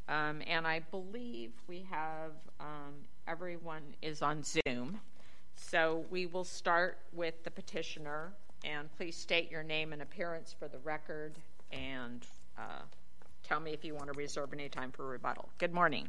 And I believe we have everyone is on Zoom. So we will start with the petitioner, and please state your name and appearance for the record, and tell me if you want to reserve any time for rebuttal. Good morning.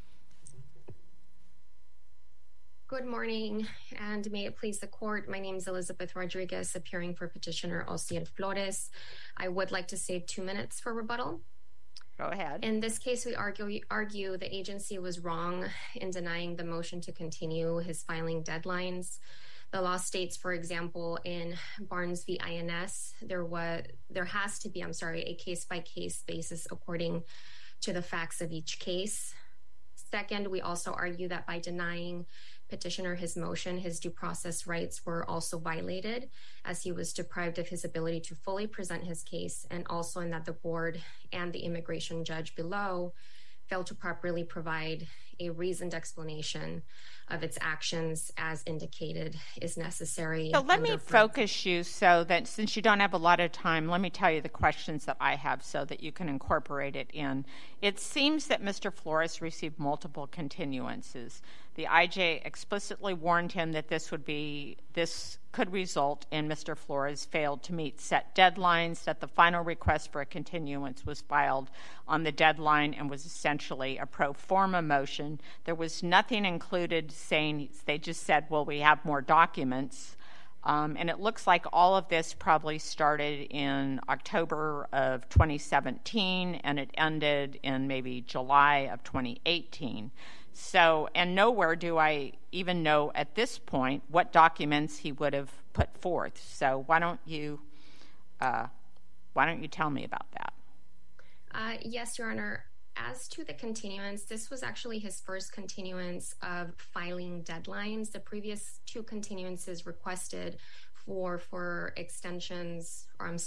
Good morning, and may it please the court. My name is Elizabeth Rodriguez, appearing for petitioner Osiel Flores. I would like to save 2 minutes for rebuttal. Go ahead. In this case, we argue the agency was wrong in denying the motion to continue his filing deadlines. The law states, for example, in Barnes v. INS, there has to be, a case-by-case basis according to the facts of each case. Second, we also argue that by denying petitioner his motion, his due process rights were also violated, as he was deprived of his ability to fully present his case, and also in that the board and the immigration judge below failed to properly provide a reasoned explanation of its actions as indicated is necessary. So let me focus you so that since you don't have a lot of time, let me tell you the questions that I have so that you can incorporate it in. It seems that Mr. Flores received multiple continuances. The IJ explicitly warned him that this could result in Mr. Flores failed to meet set deadlines, that the final request for a continuance was filed on the deadline and was essentially a pro forma motion. There was nothing included saying, they just said, well, we have more documents. And it looks like all of this probably started in October of 2017, and it ended in maybe July of 2018. So, and nowhere do I even know at this point what documents he would have put forth. So why don't you tell me about that? Yes, Your Honor. As to the continuance, this was actually his first continuance of filing deadlines. The previous two continuances requested for extensions,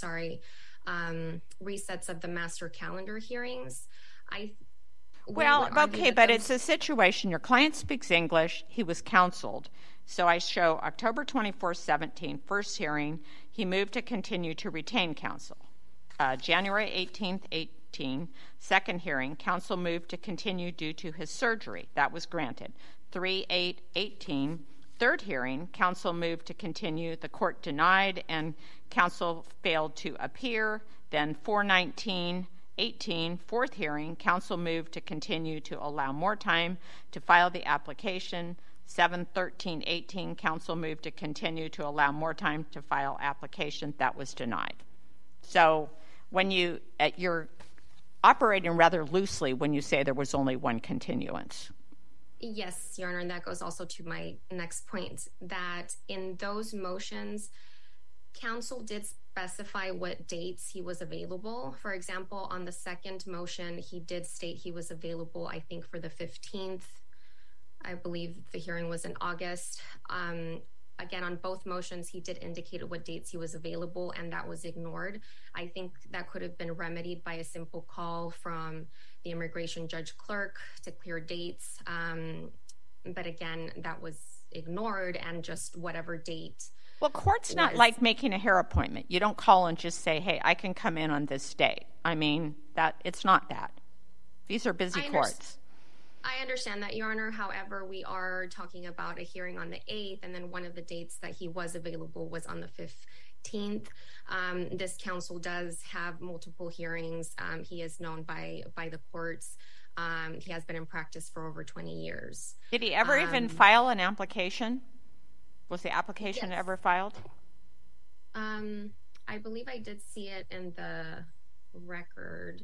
resets of the master calendar hearings. Well, okay, but it's a situation. Your client speaks English. He was counseled. So I show October 24, 17, first hearing. He moved to continue to retain counsel. January 18th, 18, second hearing. Counsel moved to continue due to his surgery. That was granted. 3/8/18, third hearing. Counsel moved to continue. The court denied, and counsel failed to appear. Then 4/19/18, fourth hearing, counsel moved to continue to allow more time to file the application. 7/13/18, counsel moved to continue to allow more time to file application. That was denied. So when you're operating rather loosely when you say there was only one continuance. Yes, Your Honor, and that goes also to my next point, that in those motions, counsel did specify what dates he was available. For example, on the second motion, he did state he was available, I think, for the 15th. I believe the hearing was in August. Again, on both motions, he did indicate what dates he was available, and that was ignored. I think that could have been remedied by a simple call from the immigration judge clerk to clear dates. But again, that was ignored, and just whatever date. Well, court's not like making a hair appointment. You don't call and just say, hey, I can come in on this date. I mean, it's not that. These are busy courts. I understand that, Your Honor. However, we are talking about a hearing on the 8th, and then one of the dates that he was available was on the 15th. This counsel does have multiple hearings. He is known by the courts. He has been in practice for over 20 years. Did he ever even file an application? Was the application ever filed? I believe I did see it in the record.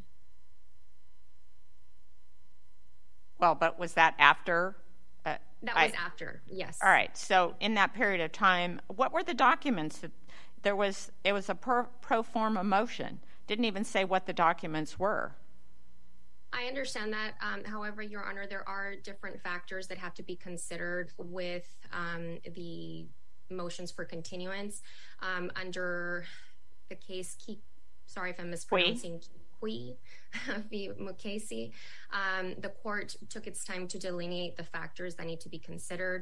Well, but was that after? That was after, yes. All right. So in that period of time, what were the documents? It was a pro forma motion. Didn't even say what the documents were. I understand that. However, Your Honor, there are different factors that have to be considered with the motions for continuance. Under the case, sorry if I'm mispronouncing, Kui v. Mukasey, the court took its time to delineate the factors that need to be considered.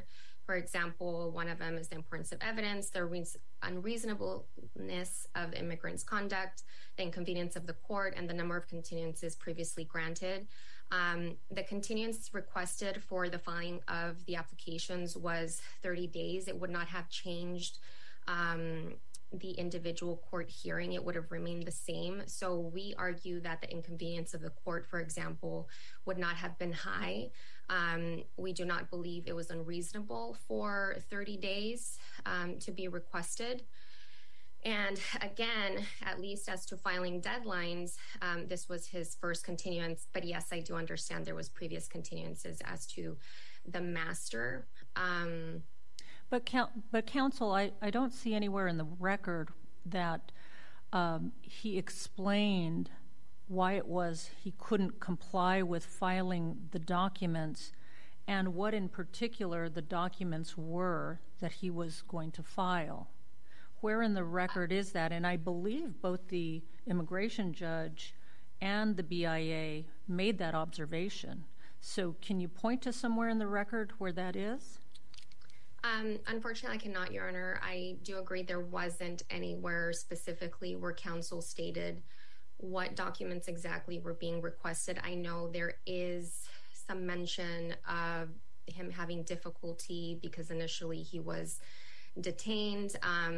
For example, one of them is the importance of evidence, the unreasonableness of the immigrant's conduct, the inconvenience of the court, and the number of continuances previously granted. The continuance requested for the filing of the applications was 30 days. It would not have changed the individual court hearing. It would have remained the same. So we argue that the inconvenience of the court, for example, would not have been high. We do not believe it was unreasonable for 30 days to be requested. And again, at least as to filing deadlines, this was his first continuance. But yes, I do understand there was previous continuances as to the master. But counsel, I don't see anywhere in the record that he explained why it was he couldn't comply with filing the documents and what in particular the documents were that he was going to file. Where in the record is that? And I believe both the immigration judge and the BIA made that observation. So can you point to somewhere in the record where that is? Unfortunately, I cannot, Your Honor. I do agree there wasn't anywhere specifically where counsel stated what documents exactly were being requested. I know there is some mention of him having difficulty because initially he was detained.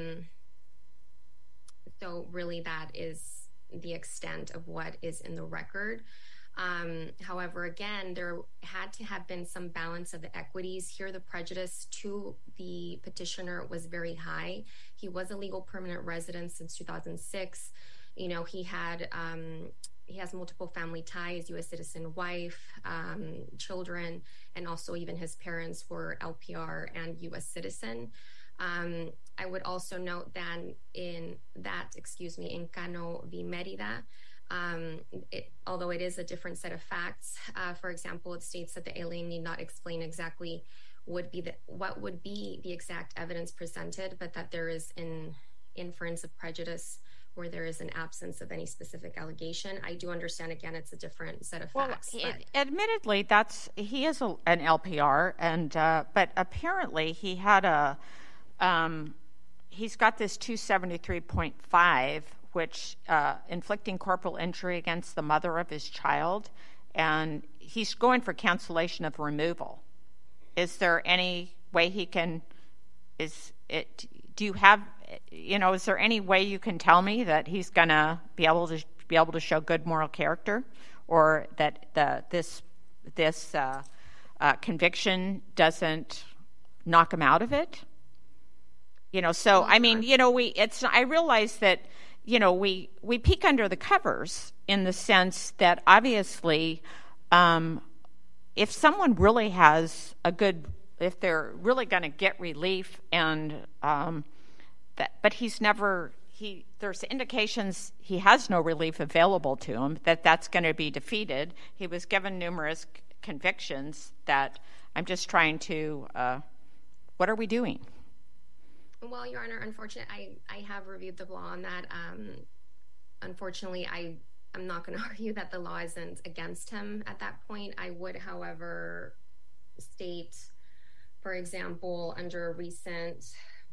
So really that is the extent of what is in the record. However, again, there had to have been some balance of the equities. Here, the prejudice to the petitioner was very high. He was a legal permanent resident since 2006. You know, he has multiple family ties, U.S. citizen wife, children, and also even his parents were LPR and U.S. citizen. I would also note that in Cano v. Merida, although it is a different set of facts, for example, it states that the alien need not explain exactly what would be the exact evidence presented, but that there is an inference of prejudice where there is an absence of any specific allegation. I do understand, again, it's a different set of facts. Well, admittedly, he is an LPR, and but apparently he had he's got this 273.5, which inflicting corporal injury against the mother of his child, and he's going for cancellation of removal. Is there any way he can? Is there any way you can tell me that he's gonna be able to show good moral character, or that this conviction doesn't knock him out of it? So I mean, I realize that, we peek under the covers in the sense that obviously, if someone really has if they're really going to get relief, and but there's indications he has no relief available to him, that's going to be defeated. He was given numerous convictions that I'm just trying to, what are we doing? Well, Your Honor, unfortunately, I have reviewed the law on that. Unfortunately, I'm not going to argue that the law isn't against him at that point. I would, however, state, for example, under recent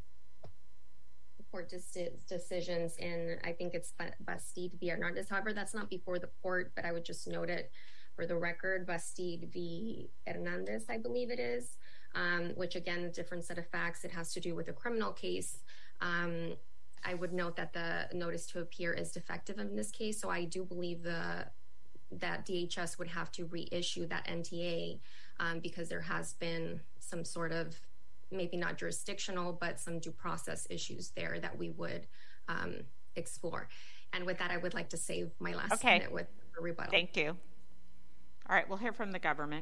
court decisions in, I think it's Bastide v. Hernandez. However, that's not before the court, but I would just note it for the record. Bastide v. Hernandez, I believe it is. Which, again, a different set of facts. It has to do with a criminal case. I would note that the notice to appear is defective in this case, so I do believe that DHS would have to reissue that NTA because there has been some sort of, maybe not jurisdictional, but some due process issues there that we would explore. And with that, I would like to save my last minute with a rebuttal. Thank you. All right, we'll hear from the government.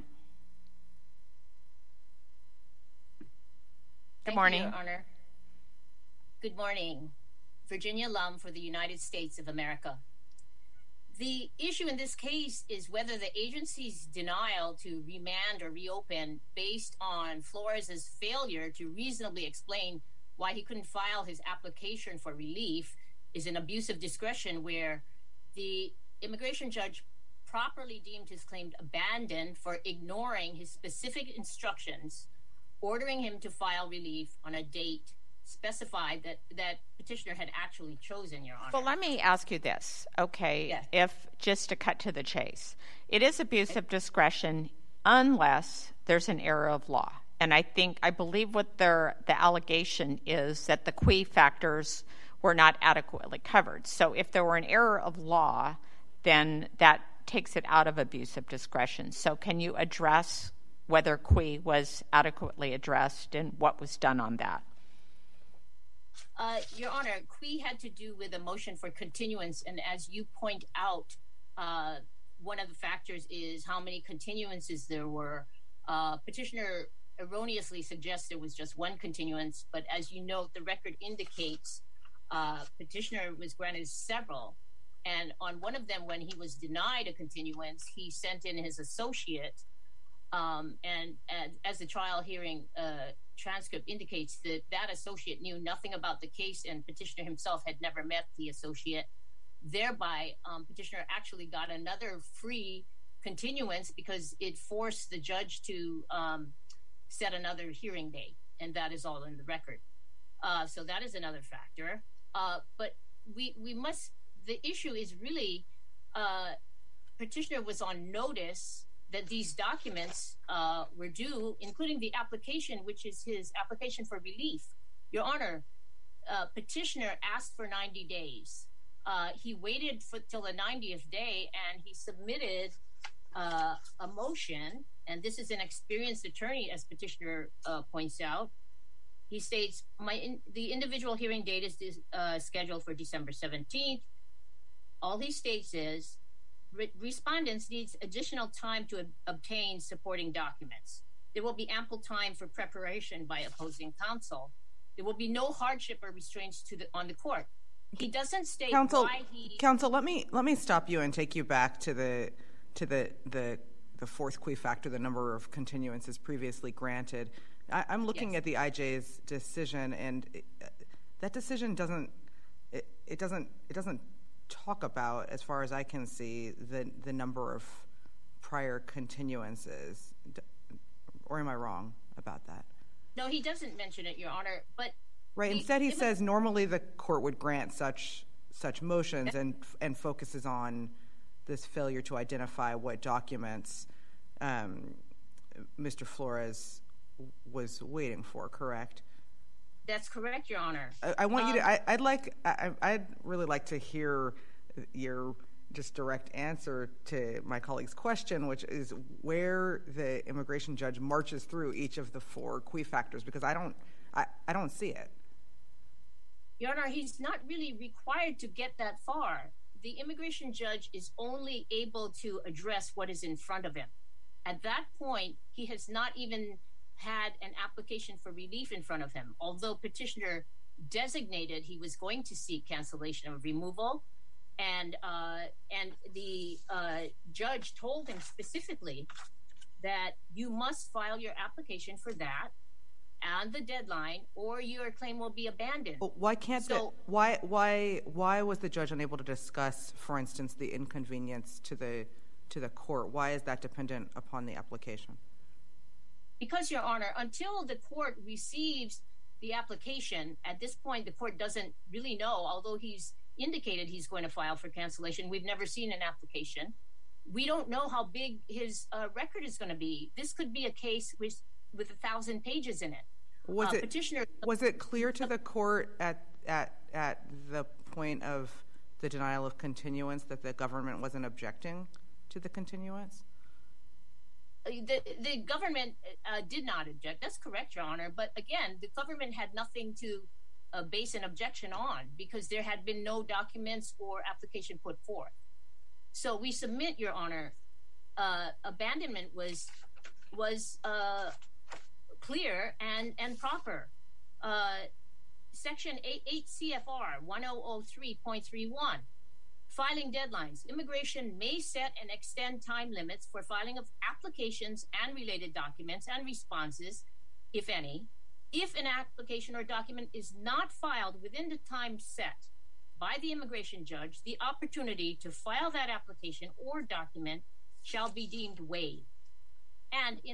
Good morning. Thank you, Your Honor. Good morning. Virginia Lum for the United States of America. The issue in this case is whether the agency's denial to remand or reopen based on Flores' failure to reasonably explain why he couldn't file his application for relief is an abuse of discretion, where the immigration judge properly deemed his claim abandoned for ignoring his specific instructions ordering him to file relief on a date specified that petitioner had actually chosen, Your Honor. Well, let me ask you this, okay? Yes. If, just to cut to the chase, it is abuse of discretion unless there's an error of law. And I believe what the allegation is that the Qui factors were not adequately covered. So if there were an error of law, then that takes it out of abuse of discretion. So can you address whether Qui was adequately addressed and what was done on that? Your Honor, Qui had to do with a motion for continuance, and as you point out, one of the factors is how many continuances there were. Petitioner erroneously suggests there was just one continuance, but as you note, the record indicates petitioner was granted several, and on one of them, when he was denied a continuance, he sent in his associate, and as the trial hearing transcript indicates, that associate knew nothing about the case, and petitioner himself had never met the associate. Thereby, petitioner actually got another free continuance because it forced the judge to set another hearing date, and that is all in the record. So that is another factor. But we must, the issue is really, petitioner was on notice that these documents were due, including the application, which is his application for relief. Your Honor, petitioner asked for 90 days. He waited till the 90th day, and he submitted a motion, and this is an experienced attorney, as petitioner points out. He states, the individual hearing date is scheduled for December 17th. All he states is, respondents needs additional time to obtain supporting documents. There will be ample time for preparation by opposing counsel. There will be no hardship or restraints on the court. He doesn't state why he... Counsel, let me stop you and take you back to the fourth Qui factor, the number of continuances previously granted. I'm looking at the IJ's decision, and that decision doesn't talk about, as far as I can see, the number of prior continuances. Or am I wrong about that? No, he doesn't mention it, Your Honor. But right. Instead, he says normally the court would grant such motions and focuses on this failure to identify what documents Mr. Flores was waiting for. Correct? That's correct, Your Honor. I want you to. I'd really like to hear your just direct answer to my colleague's question, which is where the immigration judge marches through each of the four Qui factors, because I don't see it. Your Honor, he's not really required to get that far. The immigration judge is only able to address what is in front of him. At that point, he has not even had an application for relief in front of him, although petitioner designated he was going to seek cancellation of removal, and the judge told him specifically that you must file your application for that and the deadline, or your claim will be abandoned. Why can't why was the judge unable to discuss, for instance, the inconvenience to the court? Why is that dependent upon the application? Because, Your Honor, until the court receives the application, at this point the court doesn't really know, although he's indicated he's going to file for cancellation. We've never seen an application. We don't know how big his record is going to be. This could be a case with 1,000 pages in it. Was it clear to the court at the point of the denial of continuance that the government wasn't objecting to the continuance? The government did not object. That's correct, Your Honor. But again, the government had nothing to base an objection on because there had been no documents or application put forth. So we submit, Your Honor, abandonment was clear and proper. Section 8 CFR 1003.31. Filing deadlines. Immigration may set and extend time limits for filing of applications and related documents and responses, if any, if an application or document is not filed within the time set by the immigration judge. The opportunity to file that application or document shall be deemed waived. And in the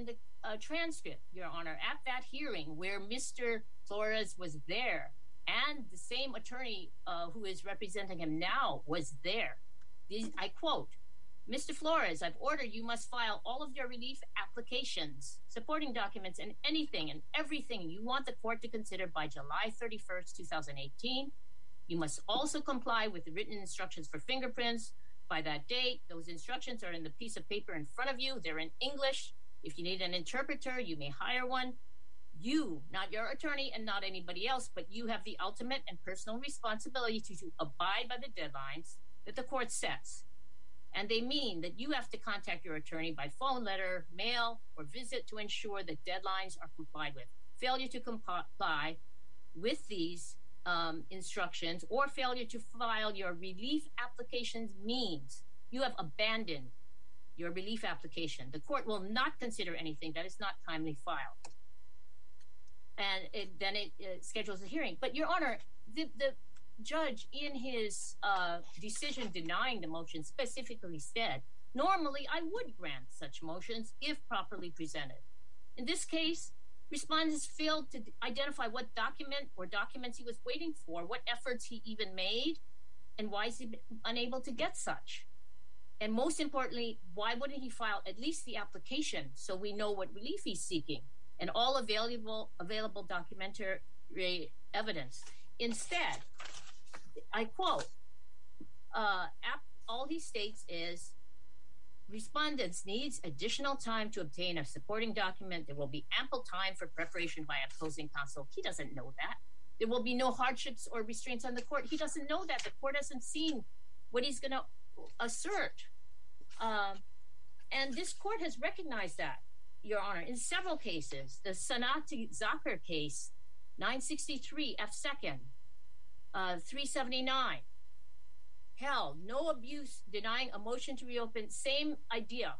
transcript, Your Honor, at that hearing where Mr. Flores was there and the same attorney who is representing him now was there. I quote, "Mr. Flores, I've ordered you must file all of your relief applications, supporting documents, and anything and everything you want the court to consider by July 31st, 2018. You must also comply with the written instructions for fingerprints by that date. Those instructions are in the piece of paper in front of you. They're in English. If you need an interpreter, you may hire one. You, not your attorney and not anybody else, but you have the ultimate and personal responsibility to abide by the deadlines that the court sets. And they mean that you have to contact your attorney by phone, letter, mail, or visit to ensure that deadlines are complied with. Failure to comply with these instructions or failure to file your relief applications means you have abandoned your relief application. The court will not consider anything that is not timely filed." And then it schedules a hearing. But, Your Honor, the judge in his decision denying the motion specifically said, normally I would grant such motions if properly presented. In this case, respondents failed to identify what document or documents he was waiting for, what efforts he even made, and why is he unable to get such. And most importantly, why wouldn't he file at least the application so we know what relief he's seeking and all available documentary evidence? Instead, I quote, all he states is, "Respondents needs additional time to obtain a supporting document. There will be ample time for preparation by opposing counsel." He doesn't know that. There will be no hardships or restraints on the court. He doesn't know that. The court hasn't seen what he's going to assert. And this court has recognized that, Your Honor, in several cases. The Sanati Zakir case, 963 F. 2nd, 379. Hell, no abuse, denying a motion to reopen, same idea.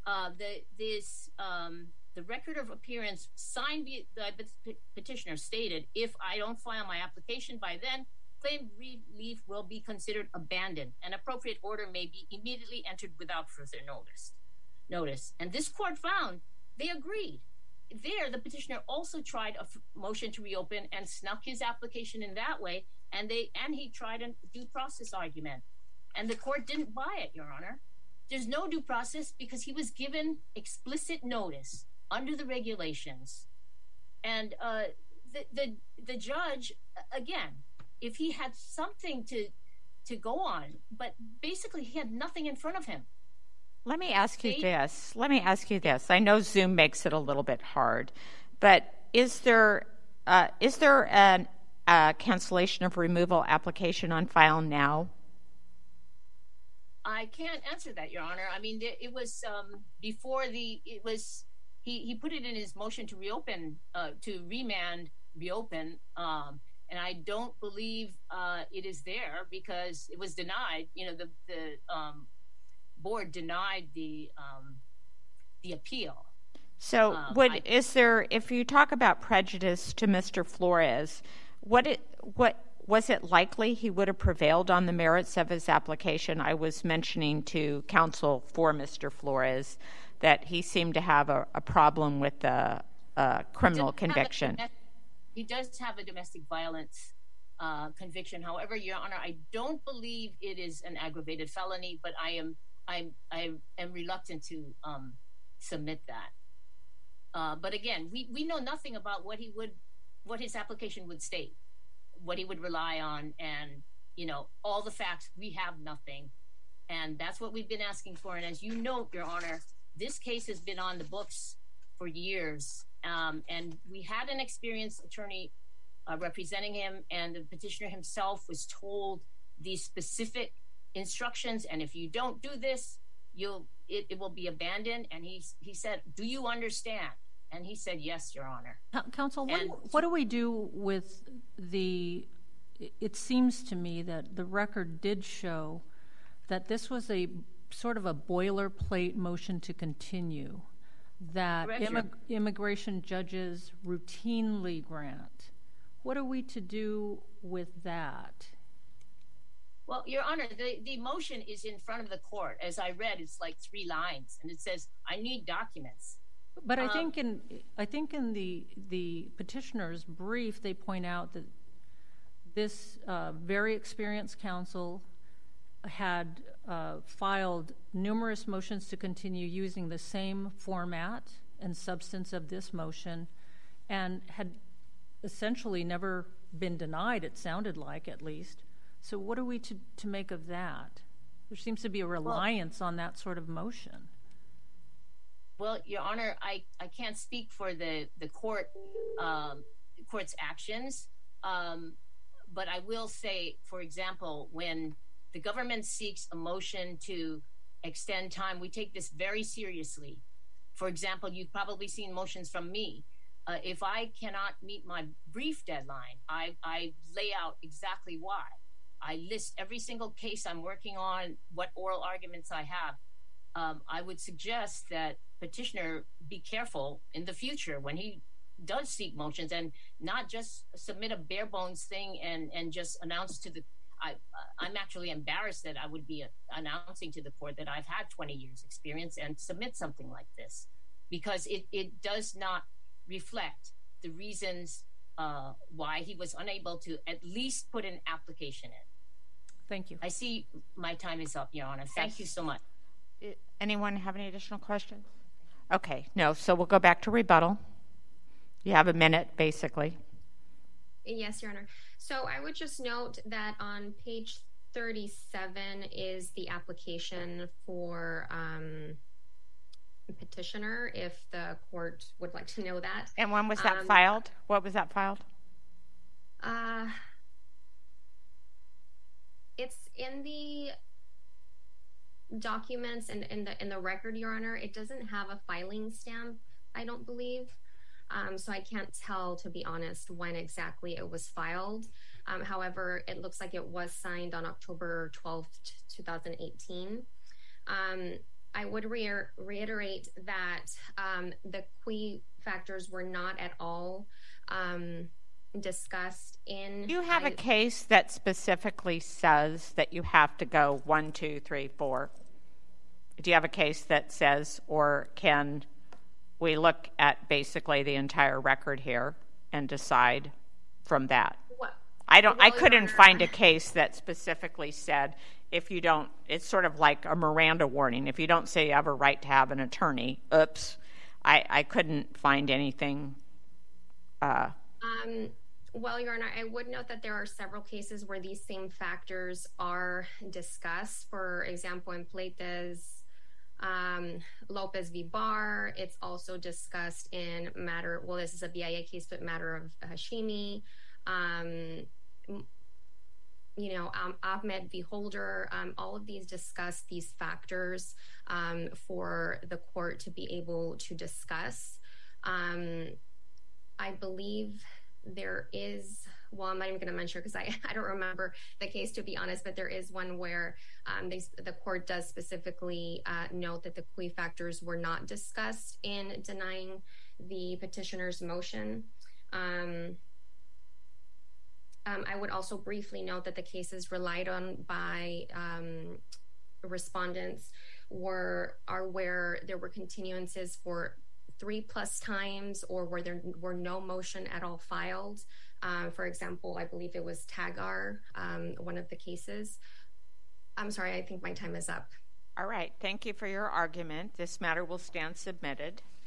The record of appearance signed by the petitioner stated, "If I don't file my application by then, claimed relief will be considered abandoned. An appropriate order may be immediately entered without further notice." And this court found they agreed. There, the petitioner also tried a motion to reopen and snuck his application in that way, and he tried a due process argument. And the court didn't buy it, Your Honor. There's no due process because he was given explicit notice under the regulations. And the judge, again, if he had something to go on, but basically he had nothing in front of him. Let me ask you this. I know Zoom makes it a little bit hard, but is there an cancellation of removal application on file now? I can't answer that, Your Honor. I mean, it was before he put it in his motion to reopen, to reopen, and I don't believe it is there because it was denied. You know, the board denied the appeal. So, if you talk about prejudice to Mr. Flores, what was it likely he would have prevailed on the merits of his application? I was mentioning to counsel for Mr. Flores that he seemed to have a problem with the criminal conviction. He does have a domestic violence conviction. However, Your Honor, I don't believe it is an aggravated felony, but I am reluctant to submit that. But again, we know nothing about what his application would state, what he would rely on, and all the facts. We have nothing, and that's what we've been asking for. And as you note, Your Honor, this case has been on the books for years, and we had an experienced attorney representing him, and the petitioner himself was told these specific instructions, and if you don't do this, it will be abandoned. And he said, "Do you understand?" And he said, "Yes, Your Honor." Counsel, what do we do with it seems to me that the record did show that this was a sort of a boilerplate motion to continue that immigration judges routinely grant. What are we to do with that? Well, Your Honor, the motion is in front of the court. As I read, it's like 3 lines, and it says, "I need documents." But I think in the petitioner's brief, they point out that this very experienced counsel had filed numerous motions to continue using the same format and substance of this motion, and had essentially never been denied, it sounded like, at least. So what are we to make of that? There seems to be a reliance on that sort of motion. Well, Your Honor, I can't speak for the court's actions, but I will say, for example, when the government seeks a motion to extend time, we take this very seriously. For example, you've probably seen motions from me. If I cannot meet my brief deadline, I lay out exactly why. I list every single case I'm working on, what oral arguments I have. I would suggest that petitioner be careful in the future when he does seek motions, and not just submit a bare bones thing and just announce to the I'm actually embarrassed that I would be announcing to the court that I've had 20 years experience and submit something like this, because it does not reflect the reasons why he was unable to at least put an application in. Thank you. I see my time is up, Your Honor. Thank you so much. Anyone have any additional questions? Okay, no, so we'll go back to rebuttal. You have a minute, basically. Yes, Your Honor. So I would just note that on page 37 is the application for petitioner, if the court would like to know that. And when was that filed? What was that filed? It's in the documents and in the record, Your Honor. It doesn't have a filing stamp, I don't believe. So I can't tell, to be honest, when exactly it was filed. However, it looks like it was signed on October 12th, 2018. I would reiterate that the CUI factors were not at all discussed in... Do you have a case that specifically says that you have to go 1, 2, 3, 4? Do you have a case that says, or can we look at basically the entire record here and decide from that? What? I couldn't find a case that specifically said, if you don't, it's sort of like a Miranda warning. If you don't say you have a right to have an attorney, oops. I couldn't find anything. Well, Your Honor, I would note that there are several cases where these same factors are discussed. For example, in Pleites, Lopez v. Barr, it's also discussed in matter, well, this is a BIA case, but matter of Hashimi, Ahmed v. Holder, all of these discuss these factors for the court to be able to discuss. I believe there is, well, I'm not even going to mention because I don't remember the case, to be honest, but there is one where the court does specifically note that the CUI factors were not discussed in denying the petitioner's motion. I would also briefly note that the cases relied on by respondents are where there were continuances for 3+ times, or where there were no motion at all filed. For example, I believe it was Tagar, one of the cases. I'm sorry, I think my time is up. All right, thank you for your argument. This matter will stand submitted.